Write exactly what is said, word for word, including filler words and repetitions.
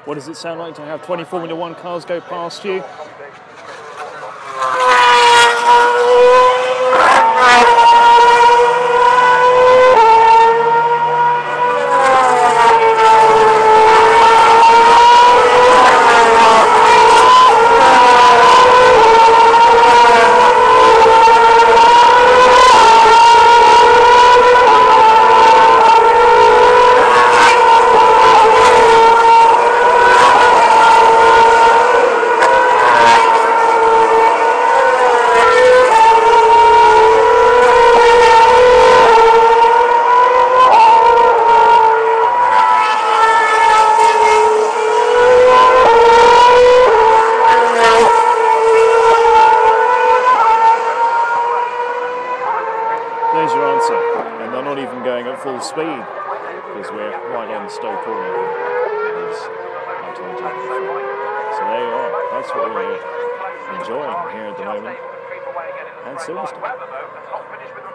What does it sound like to have twenty Formula One cars go past you? There's your answer, and they're not even going at full speed because we're right on Stowe Corner, as I told you before. So there you are, that's what we're enjoying here at the moment at Silverstone.